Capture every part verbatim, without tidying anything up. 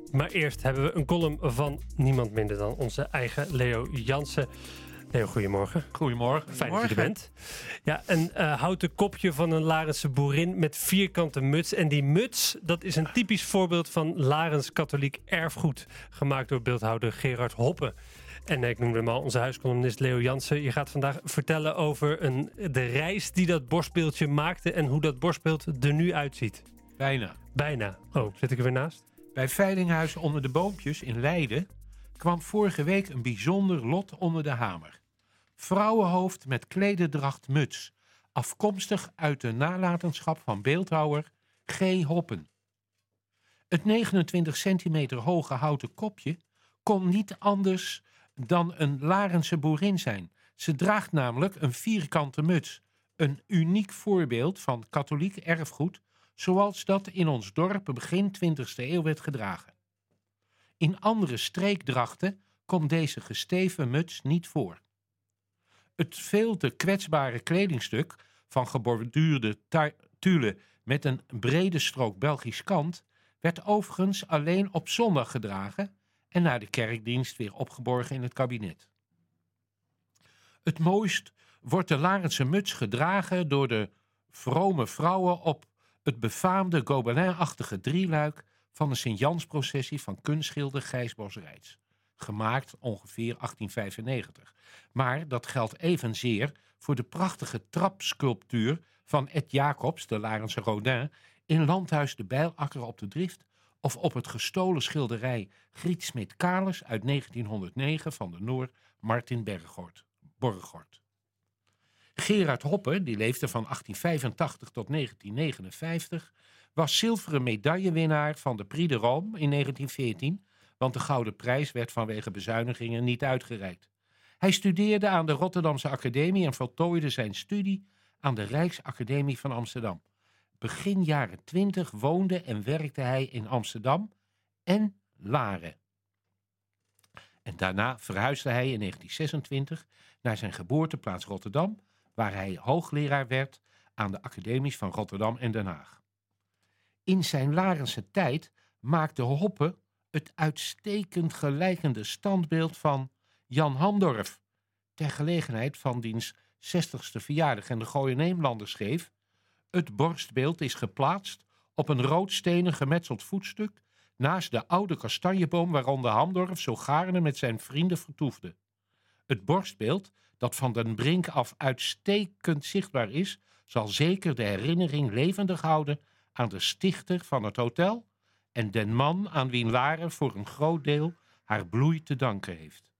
Maar eerst hebben we een column van niemand minder dan onze eigen Leo Jansen. Leo, goedemorgen. Goedemorgen. Fijn dat je er bent. Ja, een uh, houten kopje van een Larense boerin met vierkante muts. En die muts, dat is een typisch voorbeeld van Larens katholiek erfgoed. Gemaakt door beeldhouwer Gerard Hoppe. En ik noemde hem al, onze huiscolumnist Leo Jansen. Je gaat vandaag vertellen over een, de reis die dat borstbeeldje maakte en hoe dat borstbeeld er nu uitziet. Bijna. Bijna. Oh, zit ik er weer naast? Bij Veilinghuis onder de boompjes in Leiden kwam vorige week een bijzonder lot onder de hamer. Vrouwenhoofd met klederdracht muts, afkomstig uit de nalatenschap van beeldhouwer G. Hoppen. Het negenentwintig centimeter hoge houten kopje kon niet anders dan een Larense boerin zijn. Ze draagt namelijk een vierkante muts, een uniek voorbeeld van katholiek erfgoed, zoals dat in ons dorp begin twintigste eeuw werd gedragen. In andere streekdrachten komt deze gesteven muts niet voor. Het veel te kwetsbare kledingstuk van geborduurde tulle met een brede strook Belgisch kant werd overigens alleen op zondag gedragen en na de kerkdienst weer opgeborgen in het kabinet. Het mooist wordt de Larense muts gedragen door de vrome vrouwen op het befaamde Gobelin-achtige drieluik van de Sint-Jansprocessie van kunstschilder Gijs Bos-Rijts, gemaakt ongeveer achttien vijfennegentig. Maar dat geldt evenzeer voor de prachtige trapsculptuur van Ed Jacobs, de Larense Rodin, in Landhuis de Bijlakker op de Drift, of op het gestolen schilderij Griet Smit-Kalis uit negentienhonderdnegen van de Noor Martin Borregaard. Gerard Hoppe, die leefde van achttien vijfentachtig tot negentien negenenvijftig, was zilveren medaillewinnaar van de Prix de Rome in negentien veertien, want de Gouden Prijs werd vanwege bezuinigingen niet uitgereikt. Hij studeerde aan de Rotterdamse Academie en voltooide zijn studie aan de Rijksacademie van Amsterdam. Begin jaren twintig woonde en werkte hij in Amsterdam en Laren. En daarna verhuisde hij in negentien zesentwintig naar zijn geboorteplaats Rotterdam, waar hij hoogleraar werd aan de academies van Rotterdam en Den Haag. In zijn Larense tijd maakte Hoppe het uitstekend gelijkende standbeeld van Jan Hamdorff, ter gelegenheid van diens zestigste verjaardag. En de Gooie Neemlander schreef: het borstbeeld is geplaatst op een roodstenen gemetseld voetstuk naast de oude kastanjeboom waaronder Hamdorff zo gaarne met zijn vrienden vertoefde. Het borstbeeld, dat van den brink af uitstekend zichtbaar is, zal zeker de herinnering levendig houden aan de stichter van het hotel en den man aan wie Laren voor een groot deel haar bloei te danken heeft.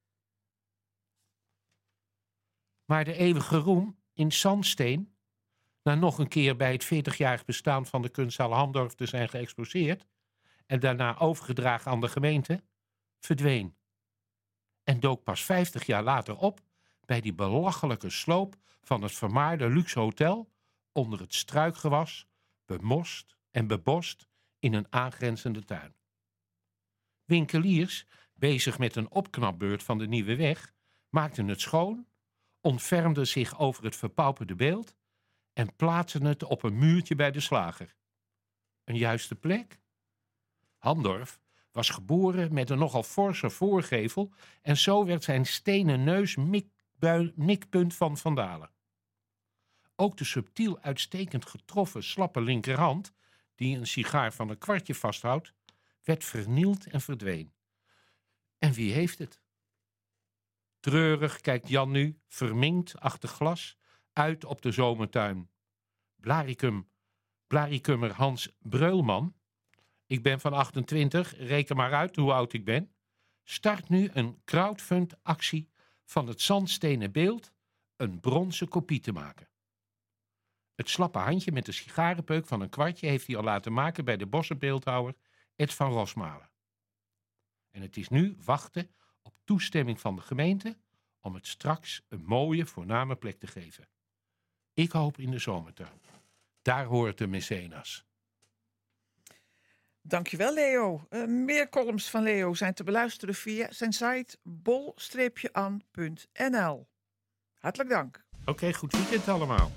Maar de eeuwige roem in zandsteen, na nog een keer bij het veertigjarig bestaan van de kunstzaal Hamdorff te zijn geëxposeerd en daarna overgedragen aan de gemeente, verdween. En dook pas vijftig jaar later op bij die belachelijke sloop van het vermaarde luxe hotel onder het struikgewas, bemost en bebost in een aangrenzende tuin. Winkeliers, bezig met een opknapbeurt van de Nieuwe Weg, maakten het schoon, ontfermden zich over het verpauperde beeld en plaatsten het op een muurtje bij de slager. Een juiste plek? Hamdorff was geboren met een nogal forse voorgevel en zo werd zijn stenen neus mikbui, mikpunt van vandalen. Ook de subtiel uitstekend getroffen slappe linkerhand, die een sigaar van een kwartje vasthoudt, werd vernield en verdween. En wie heeft het? Treurig kijkt Jan nu, verminkt achter glas, uit op de zomertuin. Blaricum, Blaricummer Hans Breulman, ik ben van achtentwintig, reken maar uit hoe oud ik ben, start nu een crowdfund-actie van het zandstenen beeld een bronzen kopie te maken. Het slappe handje met de sigarenpeuk van een kwartje heeft hij al laten maken bij de bossenbeeldhouwer Ed van Rosmalen. En het is nu wachten op toestemming van de gemeente om het straks een mooie, voorname plek te geven. Ik hoop in de zomertuin. Daar hoort de Mecenas. Dankjewel, Leo. Uh, meer columns van Leo zijn te beluisteren via zijn site bol an punt n l. Hartelijk dank. Oké, okay, goed weekend allemaal.